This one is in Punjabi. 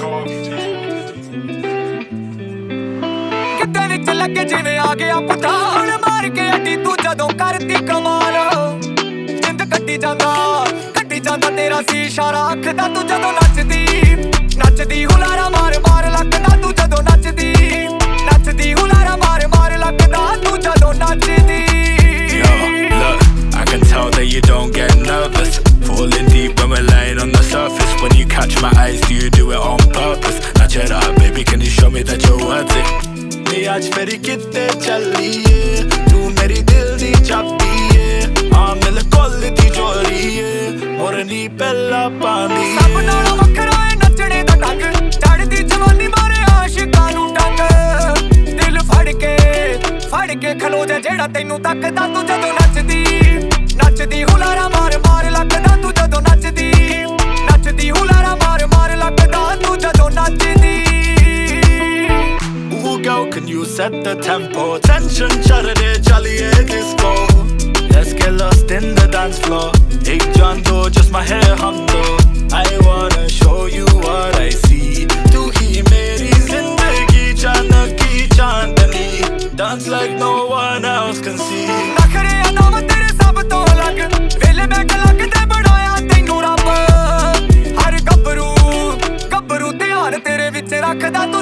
ਕਿਤੇ ਵਿੱਚ ਲੱਗੇ ਜਿਵੇਂ ਆ ਗਿਆ ਪਠਾਨ ਮਾਰ ਕੇ ਅੱਡੀ ਤੂੰ ਜਦੋਂ ਕਰਦੀ ਕਮਾਲ ਜਿੰਦ ਕੱਟੀ ਜਾਂਦਾ ਤੇਰਾ ਸੀ ਇਸ਼ਾਰਾ ਅੱਖ ਦਾ ਤੂੰ ਜਦੋਂ ਨੱਚਦੀ ਹੁਲਾਰਾ ਮਾਰ ਮਾਰ ਲੱਗਦਾ ਤੂੰ ਜਦੋਂ ਨੱਚਦੀ ਹੁਲਾਰਾ ਮਾਰ ਮਾਰ ਲੱਗਦਾ ਤੂੰ ਜਦੋਂ ਨੱਚਦੀ I can tell that you don't get nervous. Falling deep when we're laying on the surface. When you catch my eyes, do you do it on purpose? Now check it out, baby, can you show me that you're worth it? ਨੀ ਅੱਜ ਫੇਰੀ ਕਿਤੇ ਚੱਲੀਏ ਤੂੰ ਮੇਰੀ ਦਿਲ ਦੀ ਚਾਬੀ ਏ ਆ ਮਿਲ ਕੋਲ ਦੀ ਜੋੜੀ ਏ ਮੋਰਨੀ ਪਹਿਲਾ ਪਾਣੀ ਸਭ ਨਾਲੋਂ ਵੱਖਰਾ ਏ ਨੱਚਣੇ ਦਾ ਢੰਗ ਚੜ੍ਹਦੀ ਜਵਾਨੀ ਮਾਰੇ ਆਸ਼ਿਕਾਂ ਨੂੰ ਟੰਗ ਦਿਲ ਫੜ ਕੇ ਖਲੋ ਜਾ ਜਿਹੜਾ ਤੈਨੂੰ ਤੱਕਦਾ ਤੂੰ ਜਦੋਂ ਨੱਚਦੀ ਹੁਲਾਰਾ ਮਾਰ ਮਾਰ ਲੱਗਦਾ ਤੂੰ ਜਦੋਂ ਨੱਚਦੀ ਹੁਲਾਰਾ ਮਾਰ ਮਾਰ ਲੱਗਦਾ ਤੂੰ ਜਦੋਂ ਨੱਚਦੀ Ooh girl, can you set the tempo? Tension chade chaliye disco. Let's get lost in the dance floor. Ek jaan do, just my hair hum do. I wanna show you what I see. Tu hi meri zindagi chanaki chandni. Dance like no one else can see. ਨਖਰੇ ਅਦਾਮ ਤੇਰੇ ਸਭ ਤੋਂ ਅਲੱਗ ਵੇਲੇ ਬੈਕ ਲੱਗਦੇ ਬਣਾਇਆ ਤੈਨੂੰ ਰੱਬ ਹਰ ਗੱਭਰੂ ਧਿਆਨ ਤੇਰੇ ਵਿੱਚ ਰੱਖਦਾ